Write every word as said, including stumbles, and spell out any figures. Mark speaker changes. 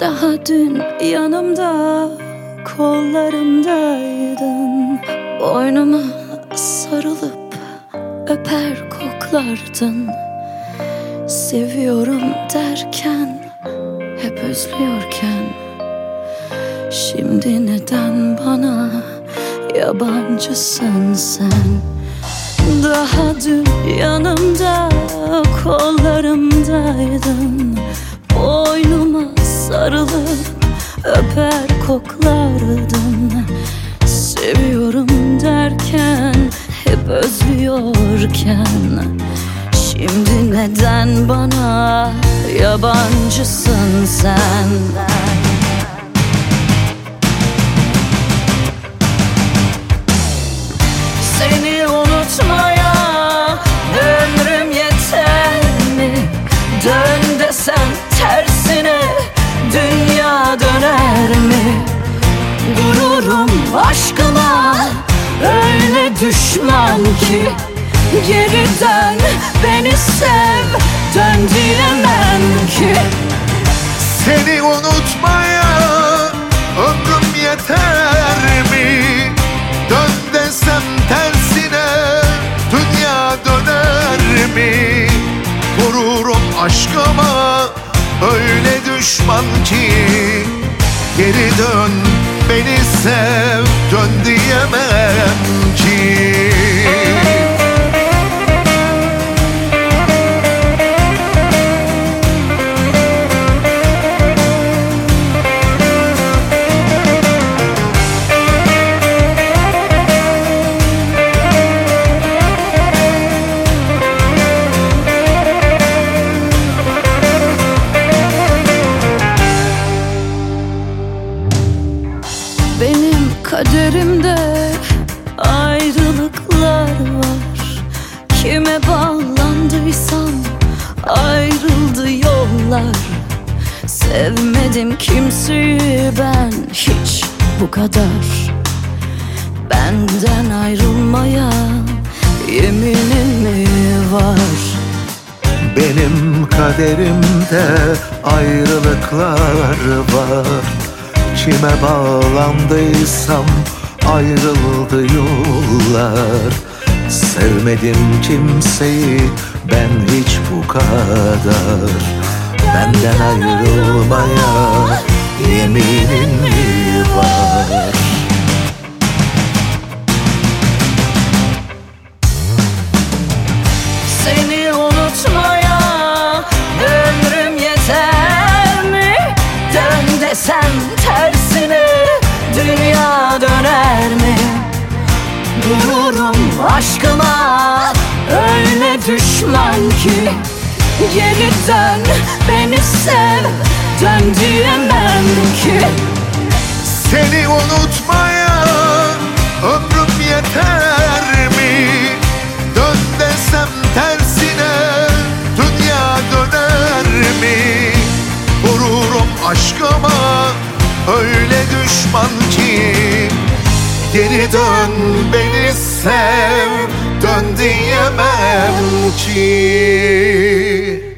Speaker 1: Daha dün yanımda, kollarımdaydın. Boynuma sarılıp öper koklardın. Seviyorum derken, hep özlüyorken, şimdi neden bana yabancısın sen? Daha dün yanımda, kollarımdaydın. Boynuma sarılıp öper koklardın. Seviyorum derken, hep özlüyorken, şimdi neden bana yabancısın sen? Seni unutmaya ömrüm yeter mi? Dön desem tersine dünya döner mi? Gururum aşkıma öyle düşman ki, geri dön beni sev, dön diyemem ki.
Speaker 2: Seni unutmaya ömrüm yeter mi? Dön desem tersine dünya döner mi? Vururum aşkıma öyle düşman ki, geri dön beni sev, dön diyemem ki.
Speaker 1: Benim kaderimde ayrılıklar var. Kime bağlandıysam ayrıldı yollar. Sevmedim kimseyi ben hiç bu kadar. Benden ayrılmaya yeminin mi var?
Speaker 2: Benim kaderimde ayrılıklar var. Kime bağlandıysam ayrıldı yollar. Sevmedim kimseyi ben hiç bu kadar. Benden ayrılmaya yeminin mi var?
Speaker 1: Seni unutmaya ömrüm yeter mi? Dön desem tersine dünya döner mi? Gururum aşkıma öyle düşman ki, geri dön beni sev, dön diyemem ki.
Speaker 2: Seni unutmaya ömrüm yeter mi? Dön desem tersine dünya döner mi? Vururum aşkıma öyle düşman ki, geri dön beni sev, dön diyemem ki.